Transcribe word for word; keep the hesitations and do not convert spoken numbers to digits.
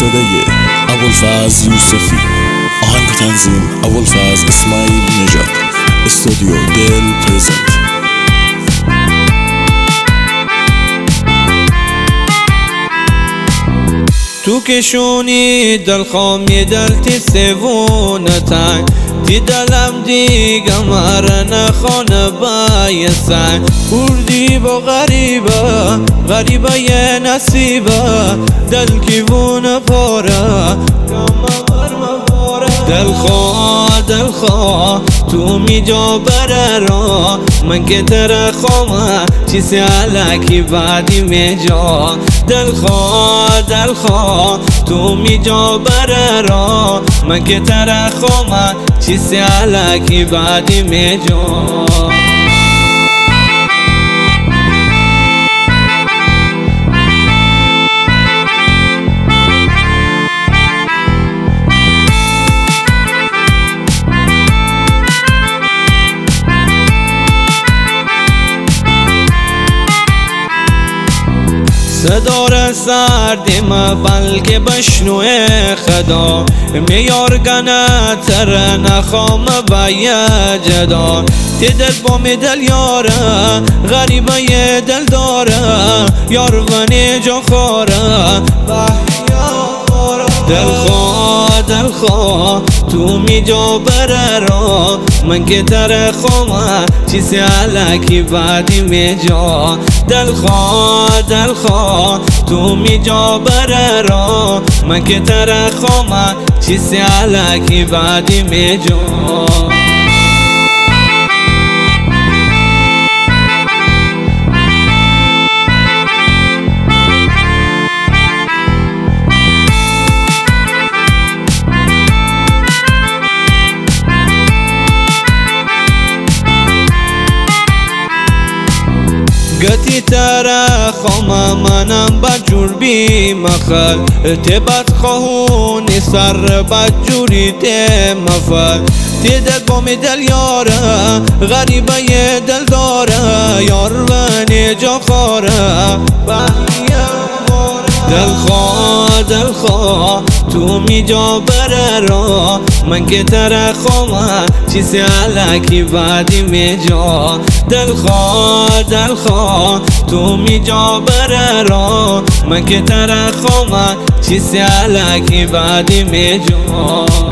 صدای ابوالفضل یوسفی، آهنگ تنظیم ابوالفضل اسماعیل نژاد، استودیو دل پرزنت. تو کشونی دل خامی دل تی سوونتن دی دلم دیگه مره نخانه بای سن کردی با غریبه غریبه یه نصیبه دل کیوون پاره دل خواه دل خواه تو می جا بره را من که تر خواه چیزی علکی بعدی می جا دل خواه دل خواه تو می جا بره را من که تر خواه چیزی علکی بعدی می جا. صدار سردیم بلکه بشنوه خدا میار گنه تر نخوام و یه جدا تی دل با می دل یاره غریبه یه دل داره یار ونی جا خاره دل خواه دل خواه تو می جا بره را من که تر خواه چیزی علکی بعدی می جا دل خواه دل خواه تو می جا بره را من که تر خواه چیزی علکی بعدی می جا. گتی تر خواه منم بجور بی مخل تی بد خواهونی سر بجوری تی مفل تی دل با می دل یاره غریبه یه دل داره یار ونی جا خاره دل خواه دل خواه تو می جا بره را من که تر خواه چیزی علکی بعدی می جا دل خواه دل خواه تو می جا بره را من که تر خواه چیزی علکی بعدی می جا.